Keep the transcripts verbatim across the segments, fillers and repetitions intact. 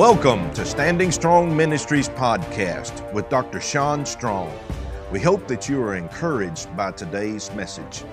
Welcome to Standing Strong Ministries podcast with Doctor Sean Strong. We hope that you are encouraged by today's message.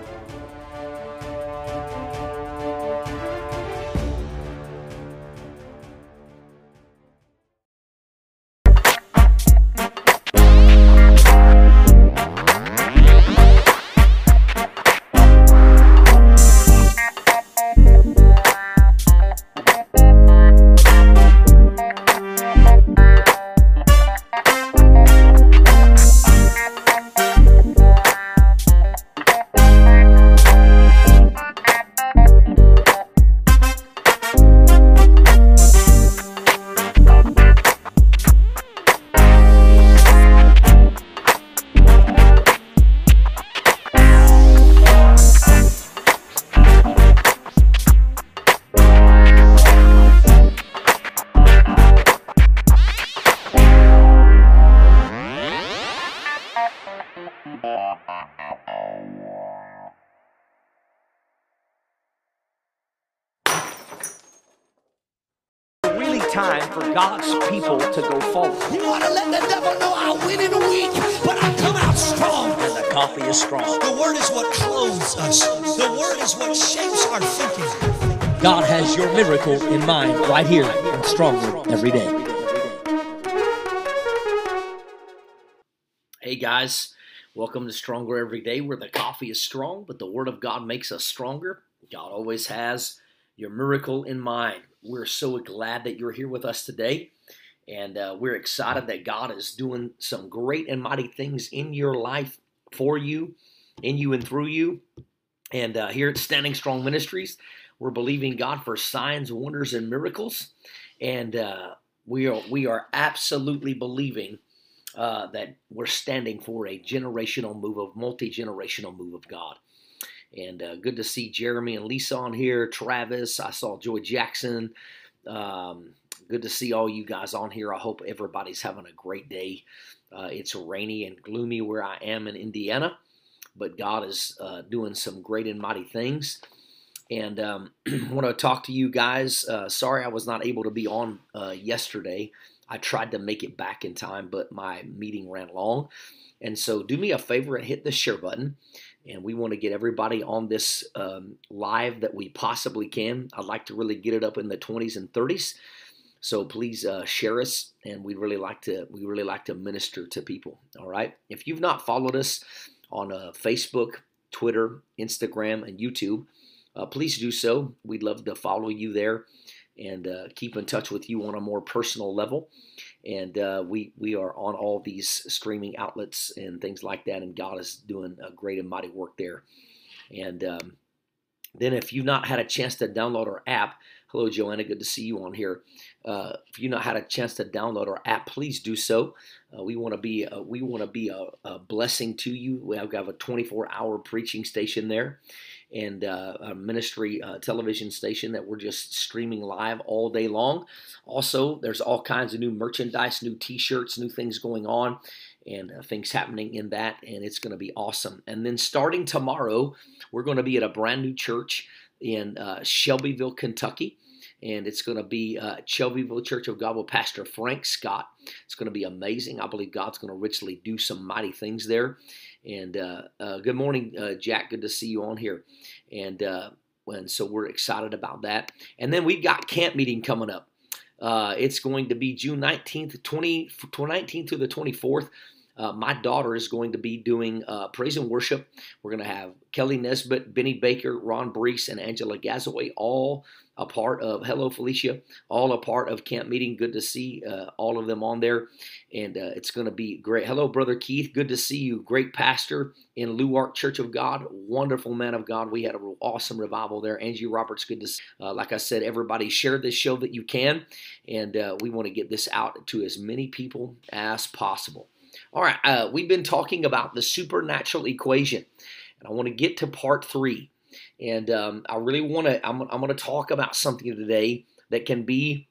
Time for God's people to go forward. You want to let the devil know I win in a week, but I come out strong. And the coffee is strong. The word is what clothes us. The word is what shapes our thinking. God has your miracle in mind right here and Stronger every day. Hey guys, welcome to Stronger Every Day, where the coffee is strong, but the word of God makes us stronger. God always has your miracle in mind. We're so glad that you're here with us today, and uh, we're excited that God is doing some great and mighty things in your life, for you, in you and through you. And uh, here at Standing Strong Ministries, we're believing God for signs, wonders, and miracles, and uh, we are we are absolutely believing uh, that we're standing for a generational move, of multi-generational move of God. And uh, good to see Jeremy and Lisa on here. Travis, I saw Joy Jackson. Um, good to see all you guys on here. I hope everybody's having a great day. Uh, it's rainy and gloomy where I am in Indiana, but God is uh, doing some great and mighty things. And um, I want to talk to you guys. Uh, sorry I was not able to be on uh, yesterday. I tried to make it back in time, but my meeting ran long. And so do me a favor and hit the share button. And we want to get everybody on this um, live that we possibly can. I'd like to really get it up in the twenties and thirties. So please uh, share us, and we really like to we really like to minister to people. All right. If you've not followed us on uh, Facebook, Twitter, Instagram, and YouTube, uh, please do so. We'd love to follow you there and uh, keep in touch with you on a more personal level. And uh, we we are on all these streaming outlets and things like that, and God is doing a great and mighty work there. And um, then if you've not had a chance to download our app, hello Joanna, good to see you on here. Uh, if you've not had a chance to download our app, please do so. Uh, we want to be uh, we want to be a, a blessing to you. We have, have a twenty-four hour preaching station there, and uh, a ministry uh, television station that we're just streaming live all day long. Also, there's all kinds of new merchandise, new t-shirts, new things going on, and uh, things happening in that, and it's going to be awesome. And then starting tomorrow, we're going to be at a brand new church in uh, Shelbyville, Kentucky, and it's going to be uh, Shelbyville Church of God with Pastor Frank Scott. It's going to be amazing. I believe God's going to richly do some mighty things there. And uh, uh, good morning, uh, Jack. Good to see you on here. And uh, and so we're excited about that. And then we've got camp meeting coming up. Uh, it's going to be June nineteenth, twenty, nineteenth to the twenty-fourth. Uh, my daughter is going to be doing uh, praise and worship. We're going to have Kelly Nesbitt, Benny Baker, Ron Brees, and Angela Gazaway, all a part of, hello Felicia, all a part of camp meeting. Good to see uh, all of them on there, and uh, it's going to be great. Hello, Brother Keith. Good to see you. Great pastor in Luark Church of God. Wonderful man of God. We had a awesome revival there. Angie Roberts, good to see. Uh, like I said, everybody share this show that you can, and uh, we want to get this out to as many people as possible. All right, uh, we've been talking about the supernatural equation, and I want to get to part three. And um, I really want to, I'm, I'm going to talk about something today that can be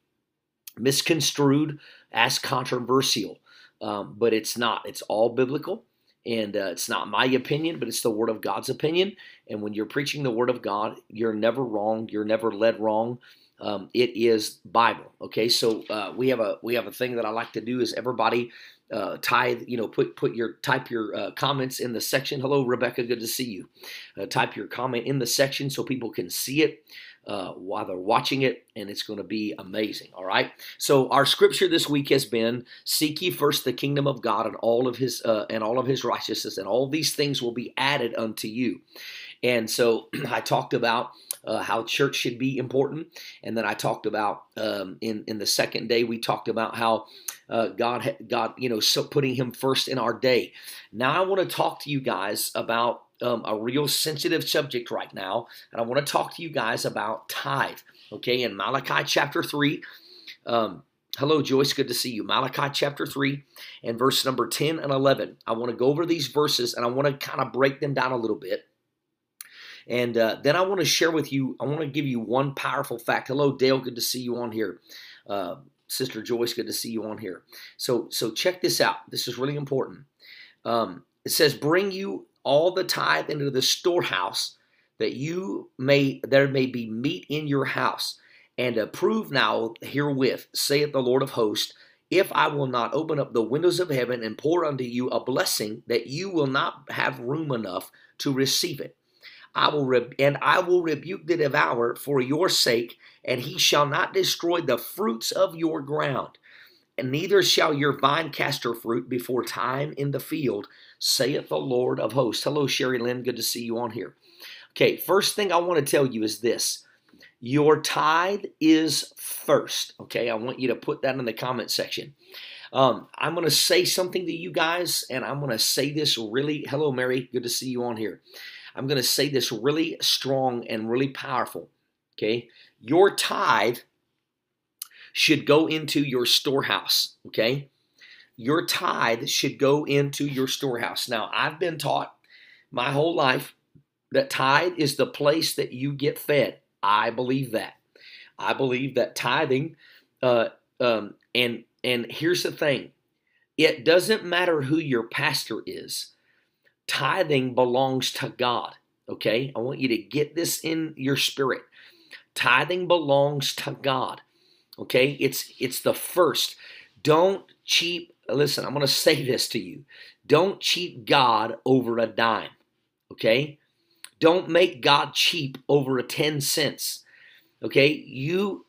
misconstrued as controversial, um, but it's not. It's all biblical, and uh, it's not my opinion, but it's the Word of God's opinion. And when you're preaching the Word of God, you're never wrong. You're never led wrong. Um, it is Bible. Okay, so uh, we have a we have a thing that I like to do is everybody uh, tithe. You know, put put your type your uh, comments in the section. Hello, Rebecca. Good to see you. Uh, type your comment in the section so people can see it uh, while they're watching it, and it's going to be amazing. All right. So our scripture this week has been: "Seek ye first the kingdom of God and all of His uh, and all of His righteousness, and all these things will be added unto you." And so I talked about uh, how church should be important. And then I talked about um, in, in the second day, we talked about how uh, God, God, you know, so putting Him first in our day. Now I want to talk to you guys about um, a real sensitive subject right now. And I want to talk to you guys about tithe. Okay, in Malachi chapter three. Um, hello, Joyce. Good to see you. Malachi chapter three and verse number ten and eleven. I want to go over these verses and I want to kind of break them down a little bit. And uh, then I want to share with you, I want to give you one powerful fact. Hello, Dale. Good to see you on here. Uh, Sister Joyce, good to see you on here. So, so check this out. This is really important. Um, it says, bring you all the tithe into the storehouse, that you may there may be meat in your house. And approve now herewith, saith the Lord of hosts, if I will not open up the windows of heaven and pour unto you a blessing, that you will not have room enough to receive it. I will re- and I will rebuke the devourer for your sake, and he shall not destroy the fruits of your ground. And neither shall your vine cast her fruit before time in the field, saith the Lord of hosts. Hello, Sherry Lynn. Good to see you on here. Okay, first thing I want to tell you is this. Your tithe is first. Okay, I want you to put that in the comment section. Um, I'm going to say something to you guys, and I'm going to say this really. Hello, Mary. Good to see you on here. I'm going to say this really strong and really powerful, okay? Your tithe should go into your storehouse, okay? Your tithe should go into your storehouse. Now, I've been taught my whole life that tithe is the place that you get fed. I believe that. I believe that tithing, uh, um, and, and here's the thing. It doesn't matter who your pastor is. Tithing belongs to God, okay? I want you to get this in your spirit. Tithing belongs to God, okay? It's it's the first. Don't cheap, listen, I'm going to say this to you. Don't cheap God over a dime, okay? Don't make God cheap over a ten cents, okay? You,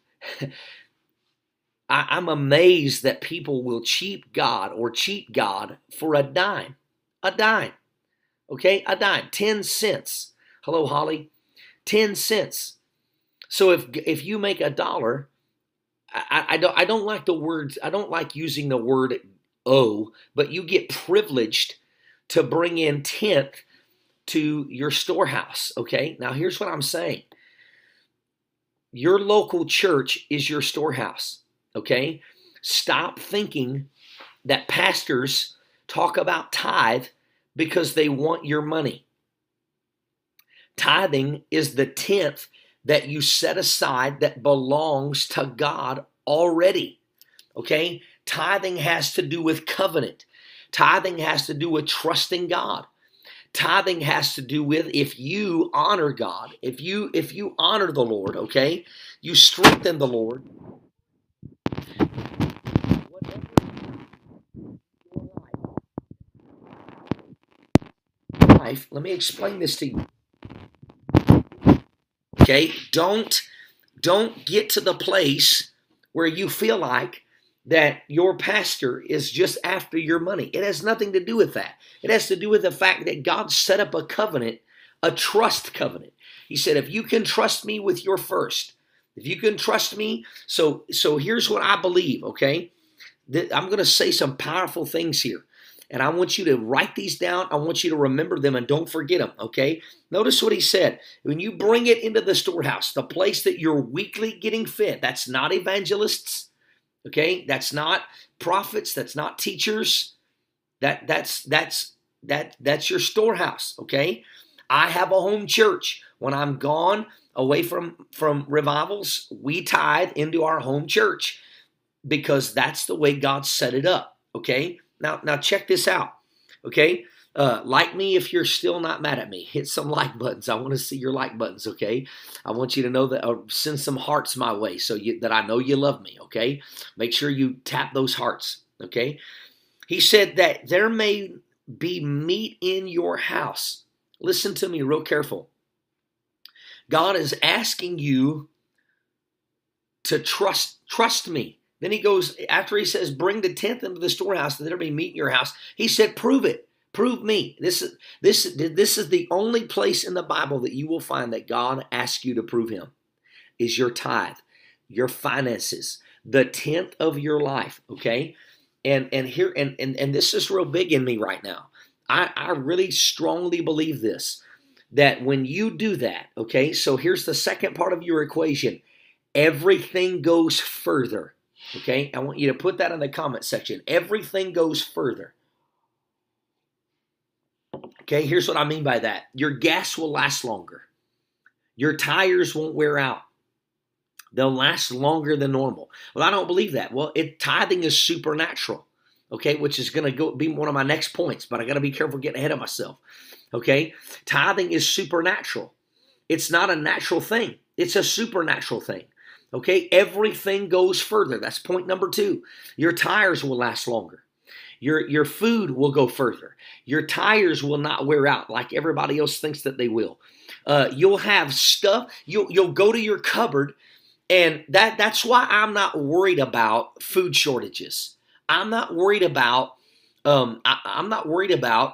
I, I'm amazed that people will cheap God or cheat God for a dime, a dime. Okay, a dime, ten cents. Hello, Holly. ten cents. So if if you make a dollar, I, I don't I don't like the words, I don't like using the word owe, but you get privileged to bring in tenth to your storehouse. Okay, now here's what I'm saying. Your local church is your storehouse. Okay, stop thinking that pastors talk about tithe because they want your money. Tithing is the tenth that you set aside that belongs to God already. Okay? Tithing has to do with covenant. Tithing has to do with trusting God. Tithing has to do with if you honor God, if you if you honor the Lord, okay? You strengthen the Lord. Life, let me explain this to you. Okay, don't don't get to the place where you feel like that your pastor is just after your money. It has nothing to do with that. It has to do with the fact that God set up a covenant, a trust covenant. He said, if you can trust me with your first, if you can trust me, so so here's what I believe, okay? I'm going to say some powerful things here. And I want you to write these down. I want you to remember them and don't forget them, okay? Notice what he said. When you bring it into the storehouse, the place that you're weekly getting fed, that's not evangelists, okay? That's not prophets. That's not teachers. That that's that's that that's your storehouse, okay? I have a home church. When I'm gone away from, from revivals, we tithe into our home church because that's the way God set it up, okay? Now, now check this out, okay? Uh, like me if you're still not mad at me. Hit some like buttons. I want to see your like buttons, okay? I want you to know that, or send some hearts my way so you, that I know you love me, okay? Make sure you tap those hearts, okay? He said that there may be meat in your house. Listen to me real careful. God is asking you to trust, trust me. Then he goes, after he says, bring the tenth into the storehouse that there may meat in your house, he said, prove it. Prove me. This is, this, this is the only place in the Bible that you will find that God asks you to prove him, is your tithe, your finances, the tenth of your life, okay? And and here and, and, and this is real big in me right now. I, I really strongly believe this, that when you do that, okay, so here's the second part of your equation. Everything goes further, okay? I want you to put that in the comment section. Everything goes further. Okay, here's what I mean by that. Your gas will last longer. Your tires won't wear out. They'll last longer than normal. Well, I don't believe that. Well, it, tithing is supernatural, okay, which is going to go be one of my next points, but I got to be careful getting ahead of myself, okay? Tithing is supernatural. It's not a natural thing. It's a supernatural thing, okay? Everything goes further. That's point number two. Your tires will last longer. Your, your food will go further. Your tires will not wear out like everybody else thinks that they will. Uh, you'll have stuff. You'll, you'll go to your cupboard, and that, that's why I'm not worried about food shortages. I'm not worried about, um, I, I'm not worried about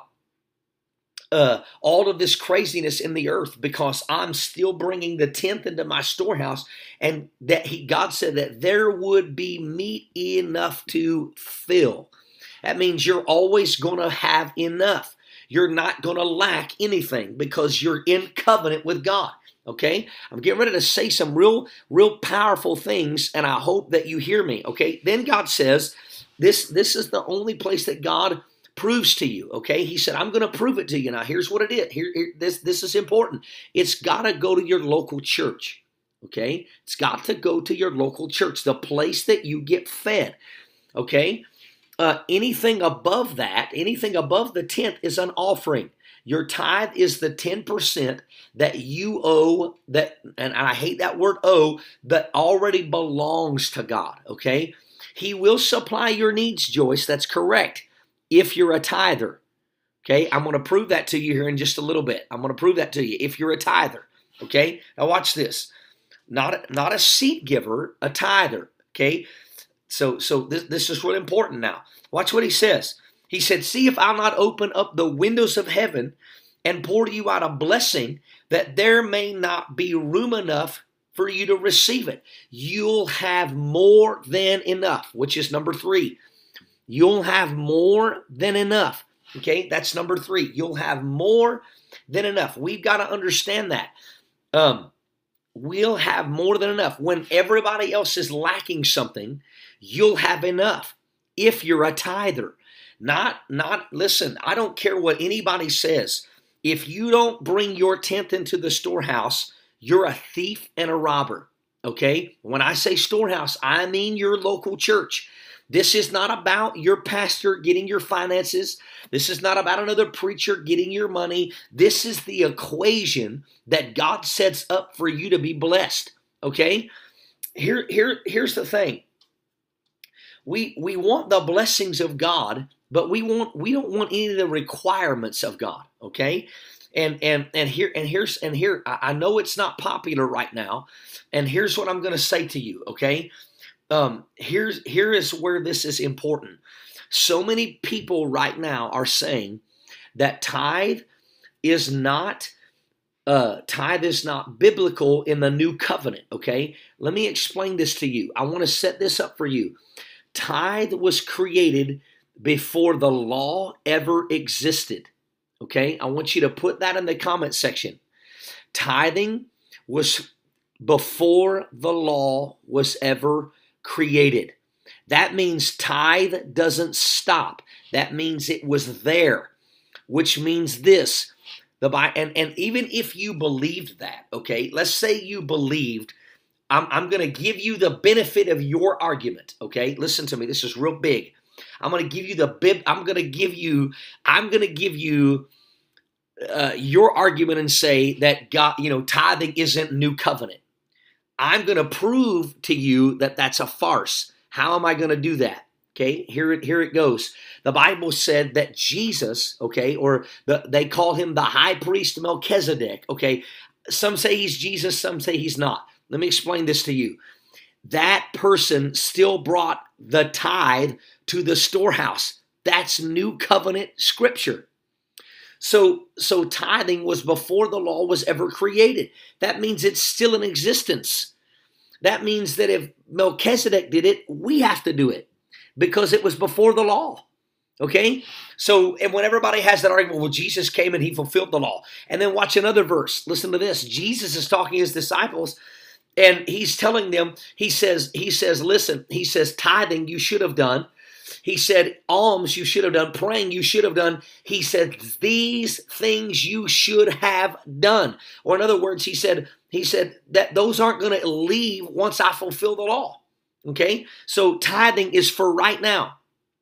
uh, all of this craziness in the earth, because I'm still bringing the tenth into my storehouse, and that he, God said that there would be meat enough to fill. That means you're always going to have enough. You're not going to lack anything because you're in covenant with God. Okay? I'm getting ready to say some real, real powerful things, and I hope that you hear me. Okay? Then God says, this, this is the only place that God proves to you. Okay? He said, I'm going to prove it to you. Now, here's what it is. Here, here, this, this is important. It's got to go to your local church. Okay? It's got to go to your local church, the place that you get fed. Okay? Uh, anything above that, anything above the tenth is an offering. Your tithe is the ten percent that you owe, that, and I hate that word owe, that already belongs to God, okay? He will supply your needs, Joyce, that's correct, if you're a tither, okay? I'm going to prove that to you here in just a little bit. I'm going to prove that to you if you're a tither, okay? Now watch this. Not, not a seed giver, a tither, okay? So, so this, this is really important now. Watch what he says. He said, see if I'll not open up the windows of heaven and pour to you out a blessing, that there may not be room enough for you to receive it. You'll have more than enough, which is number three. You'll have more than enough. Okay, that's number three. You'll have more than enough. We've got to understand that. Um, we'll have more than enough. When everybody else is lacking something, you'll have enough if you're a tither. Not, not, listen, I don't care what anybody says. If you don't bring your tenth into the storehouse, you're a thief and a robber, okay? When I say storehouse, I mean your local church. This is not about your pastor getting your finances. This is not about another preacher getting your money. This is the equation that God sets up for you to be blessed, okay? Here, here, here's the thing. We, we want the blessings of God, but we want we don't want any of the requirements of God, okay? And and and here and here's and here I know it's not popular right now, and here's what I'm going to say to you, okay? Um, here's here is where this is important. So many people right now are saying that tithe is not uh, tithe is not biblical in the new covenant, okay? Let me explain this to you. I want to set this up for you. Tithe was created before the law ever existed. Okay, I want you to put that in the comment section. Tithing was before the law was ever created. That means tithe doesn't stop. That means it was there, which means this. The and, and even if you believed that, okay, let's say you believed, I'm, I'm going to give you the benefit of your argument, okay? Listen to me. This is real big. I'm going to give you the bib. I'm going to give you, I'm going to give you uh, your argument and say that God, you know, tithing isn't new covenant. I'm going to prove to you that that's a farce. How am I going to do that? Okay, here it, here it goes. The Bible said that Jesus, okay, or the, they call him the high priest Melchizedek, okay. Some say he's Jesus, some say he's not. Let me explain this to you. That person still brought the tithe to the storehouse. That's new covenant scripture. So, so tithing was before the law was ever created. That means it's still in existence. That means that if Melchizedek did it, we have to do it because it was before the law. Okay? So, and when everybody has that argument, well, Jesus came and he fulfilled the law. And then watch another verse. Listen to this. Jesus is talking to his disciples and he's telling them, he says, he says, listen, he says, tithing you should have done. He said, alms you should have done, praying you should have done. He said, these things you should have done. Or in other words, he said, he said that those aren't going to leave once I fulfill the law. Okay? So tithing is for right now.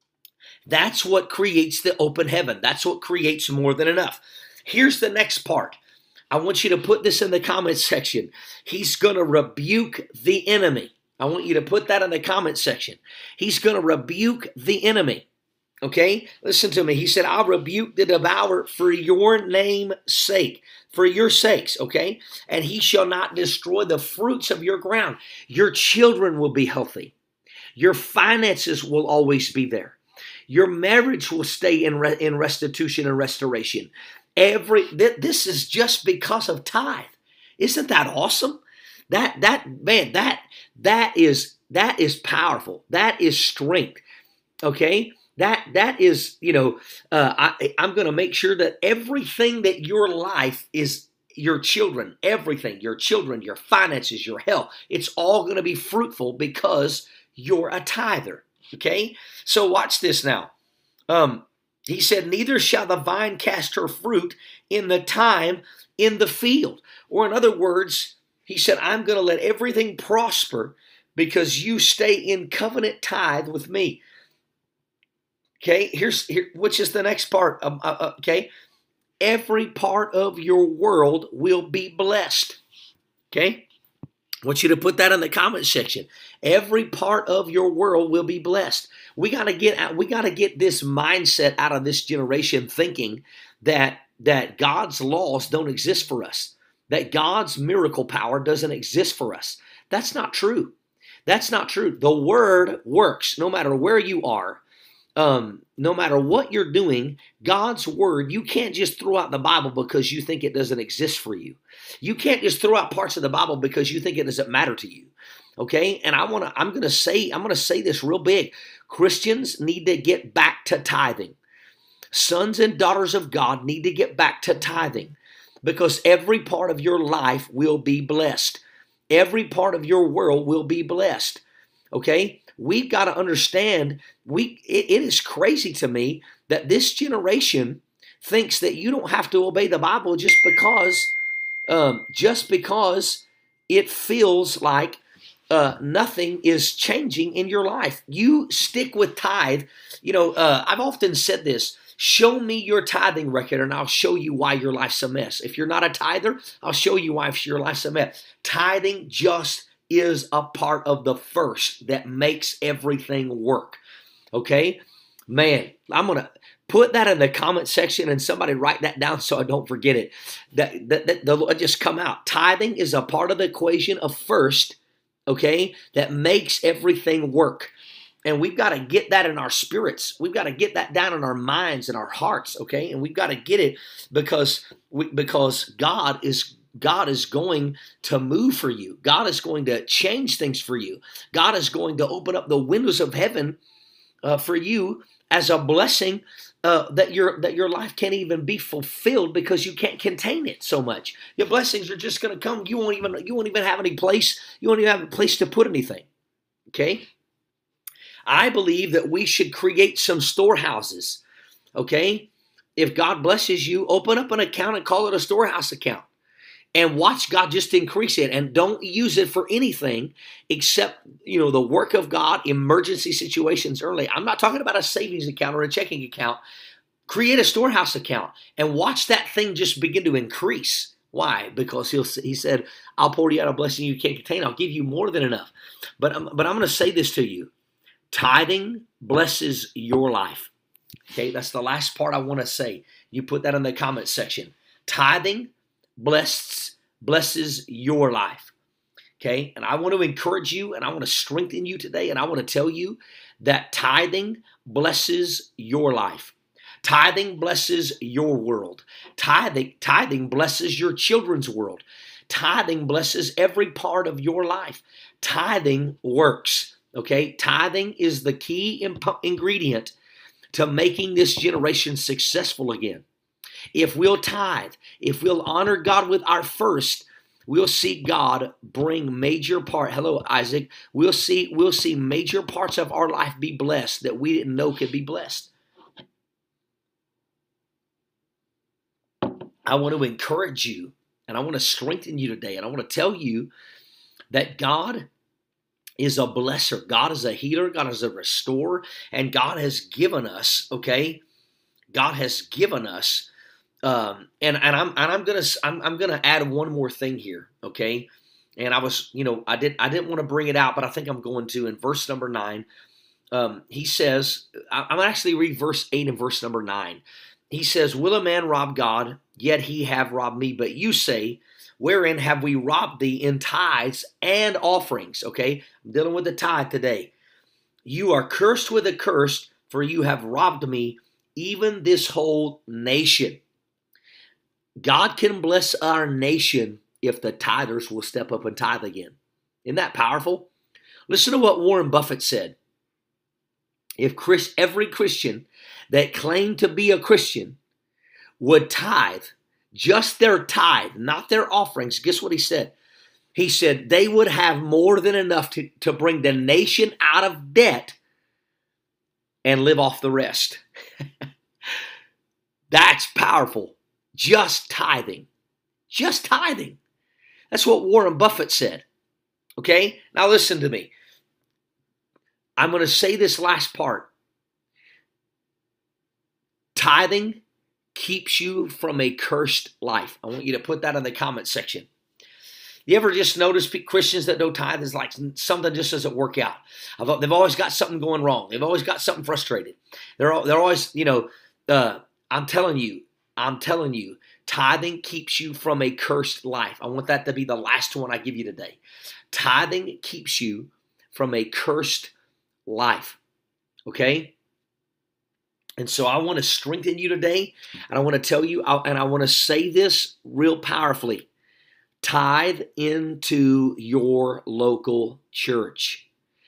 That's what creates the open heaven. That's what creates more than enough. Here's the next part. I want you to put this in the comments section. He's going to rebuke the enemy. I want you to put that in the comment section. He's going to rebuke the enemy. Okay? Listen to me. He said, I'll rebuke the devourer for your name's sake. For your sakes, okay? And he shall not destroy the fruits of your ground. Your children will be healthy. Your finances will always be there. Your marriage will stay in, re in restitution and restoration. Every th This is just because of tithe. Isn't that awesome? That, that, man, that, that is, that is powerful. That is strength, okay? That, that is, you know, uh, I, I'm going to make sure that everything that your life is, your children, everything, your children, your finances, your health, it's all going to be fruitful because you're a tither, okay? So watch this now. Um, he said, neither shall the vine cast her fruit in the time in the field. Or in other words, he said, I'm going to let everything prosper because you stay in covenant tithe with me. Okay, here's here, which is the next part. Um, uh, okay, every part of your world will be blessed. Okay, I want you to put that in the comment section. Every part of your world will be blessed. We got to get out. We got to get this mindset out of this generation, thinking that that God's laws don't exist for us. That God's miracle power doesn't exist for us. That's not true. That's not true. The word works no matter where you are. Um, no matter what you're doing, God's word, you can't just throw out the Bible because you think it doesn't exist for you. You can't just throw out parts of the Bible because you think it doesn't matter to you. Okay? And I want to, I'm going to say, I'm going to say this real big. Christians need to get back to tithing. Sons and daughters of God need to get back to tithing because every part of your life will be blessed. Every part of your world will be blessed. Okay? We've got to understand, we it, it is crazy to me that this generation thinks that you don't have to obey the Bible just because, um, just because it feels like uh, nothing is changing in your life. You stick with tithe. You know, uh, I've often said this, show me your tithing record and I'll show you why your life's a mess. If you're not a tither, I'll show you why your life's a mess. Tithing just is a part of the first that makes everything work. Okay? Man, I'm going to put that in the comment section and somebody write that down so I don't forget it. That, that, that the, just come out. Tithing is a part of the equation of first, okay, that makes everything work. And we've got to get that in our spirits. We've got to get that down in our minds and our hearts, okay? And we've got to get it because, we, because God is God is going to move for you. God is going to change things for you. God is going to open up the windows of heaven uh, for you as a blessing uh, that your that your life can't even be fulfilled because you can't contain it so much. Your blessings are just going to come. You won't even you won't even have any place. You won't even have a place to put anything. Okay. I believe that we should create some storehouses. Okay. If God blesses you, open up an account and call it a storehouse account. and watch God just increase it. And don't use it for anything except, you know, the work of God, emergency situations early. I'm not talking about a savings account or a checking account. Create a storehouse account and watch that thing just begin to increase. Why? Because he'll, he said, I'll pour you out a blessing you can't contain. I'll give you more than enough. But, um, but I'm going to say this to you. Tithing blesses your life. Okay, that's the last part I want to say. You put that in the comment section. Tithing blesses, blesses your life. Okay, and I want to encourage you and I want to strengthen you today, and I want to tell you that tithing blesses your life. Tithing blesses your world. Tithing, tithing blesses your children's world. Tithing blesses every part of your life. Tithing works. Okay, tithing is the key imp- ingredient to making this generation successful again. If we'll tithe, if we'll honor God with our first, we'll see God bring major part. Hello, Isaac. We'll see, we'll see major parts of our life be blessed that we didn't know could be blessed. I want to encourage you and I want to strengthen you today. And I want to tell you that God is a blesser. God is a healer. God is a restorer. And God has given us, okay? God has given us, um, and, and I'm and I'm gonna I'm, I'm gonna add one more thing here, okay? And I was, you know, I did I didn't want to bring it out, but I think I'm going to. In verse number nine, um, he says, I, I'm actually read verse eight and verse number nine. He says, "Will a man rob God? Yet he have robbed me. But you say, wherein have we robbed thee? In tithes and offerings." Okay, I'm dealing with the tithe today. "You are cursed with a curse, for you have robbed me, even this whole nation." God can bless our nation if the tithers will step up and tithe again. Isn't that powerful? Listen to what Warren Buffett said. If Chris, every Christian that claimed to be a Christian would tithe, just their tithe, not their offerings, guess what he said? He said they would have more than enough to, to bring the nation out of debt and live off the rest. That's powerful. Just tithing. Just tithing. That's what Warren Buffett said. Okay? Now listen to me. I'm going to say this last part. Tithing keeps you from a cursed life. I want you to put that in the comment section. You ever just notice Christians that don't tithe is like something just doesn't work out? They've always got something going wrong. They've always got something frustrated. They're they're always, you know, uh, I'm telling you, I'm telling you, tithing keeps you from a cursed life. I want that to be the last one I give you today. Tithing keeps you from a cursed life. Okay? And so I want to strengthen you today, and I want to tell you, and I want to say this real powerfully. Tithe into your local church.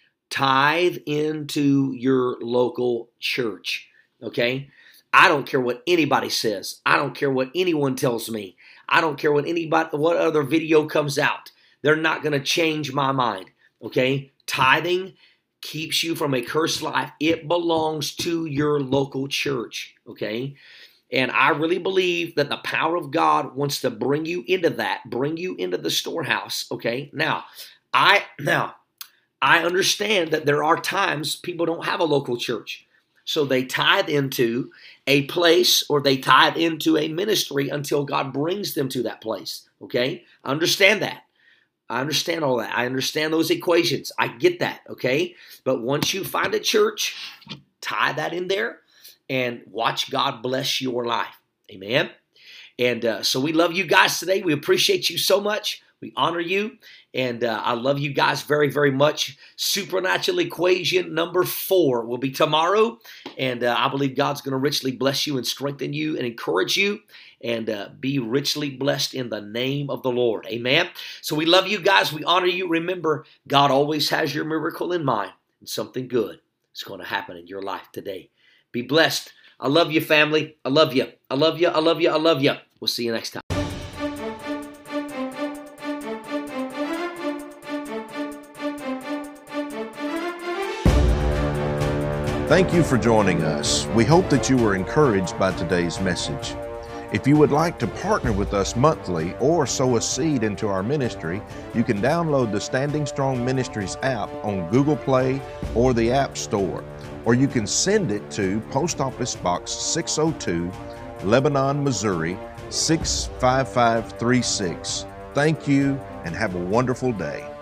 Tithe into your local church. Okay? I don't care what anybody says. I don't care what anyone tells me. I don't care what anybody, what other video comes out. They're not going to change my mind. Okay? Tithing keeps you from a cursed life. It belongs to your local church. Okay? And I really believe that the power of God wants to bring you into that, bring you into the storehouse. Okay? Now, I now I understand that there are times people don't have a local church. So they tithe into a place or they tithe into a ministry until God brings them to that place. Okay? I understand that. I understand all that. I understand those equations. I get that. Okay? But once you find a church, tie that in there and watch God bless your life. Amen? And uh, so we love you guys today. We appreciate you so much. We honor you. And uh, I love you guys very, very much. Supernatural equation number four will be tomorrow. And uh, I believe God's going to richly bless you and strengthen you and encourage you and uh, be richly blessed in the name of the Lord. Amen. So we love you guys. We honor you. Remember, God always has your miracle in mind. And something good is going to happen in your life today. Be blessed. I love you, family. I love you. I love you. I love you. I love you. We'll see you next time. Thank you for joining us. We hope that you were encouraged by today's message. If you would like to partner with us monthly or sow a seed into our ministry, you can download the Standing Strong Ministries app on Google Play or the App Store, or you can send it to Post Office Box six oh two, Lebanon, Missouri six five five three six. Thank you and have a wonderful day.